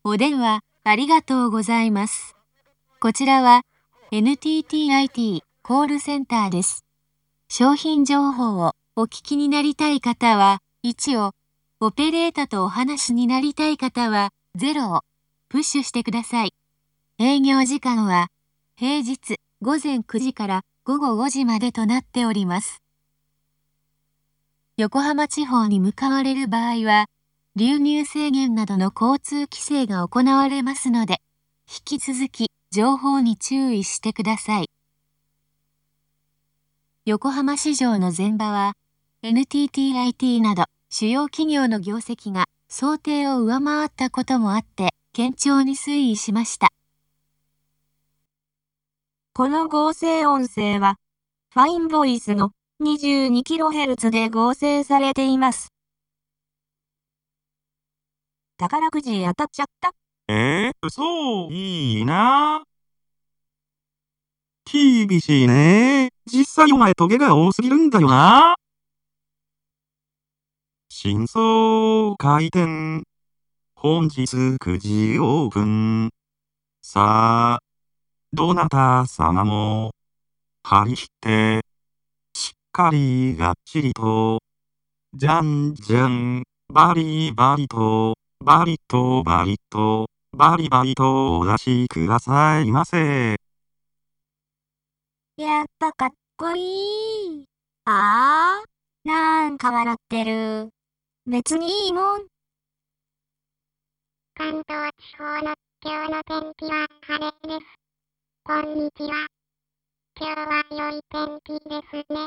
お電話ありがとうございます。こちらは NTTコールセンターです。商品情報をお聞きになりたい方は1を、オペレータとお話になりたい方は0をプッシュしてください。営業時間は平日午前9時から午後5時までとなっております。横浜地方に向かわれる場合は、流入制限などの交通規制が行われますので、引き続き情報に注意してください。横浜市場の前場は、NTTなど主要企業の業績が想定を上回ったこともあって、堅調に推移しました。 この合成音声は、ファインボイスの 22kHz で合成されています。宝くじ当たっちゃった。 そう、いいな。厳しいね。実際お前トゲが多すぎるんだよな。新装開店。本日9時オープン。さあ、どなた様も、張り切って、しっかりがっちりと、じゃんじゃん、バリバリと、バリとバリと、バリバリとお出しくださいませ。 やっぱかっこいい。なんか笑ってる。別にいいもん。 関東地方の今日の天気は晴れです。こんにちは。今日は良い天気ですね。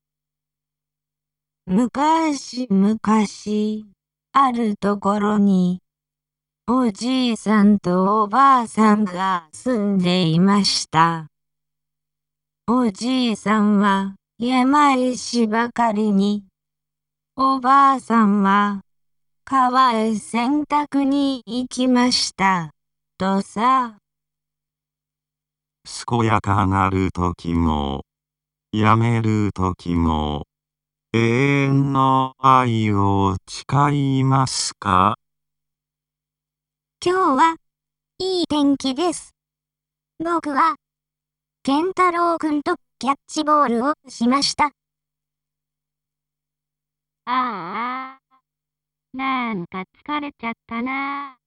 昔々、あるところに、おじいさんとおばあさんが住んでいました。おじいさんは山へ芝刈りに、おばあさんは川へ洗濯に行きました。とさ。 健やかなる時も、やめる時も、永遠の愛を誓いますか？ 今日はいい天気です。僕は健太郎くんとキャッチボールをしました。なんか疲れちゃったな。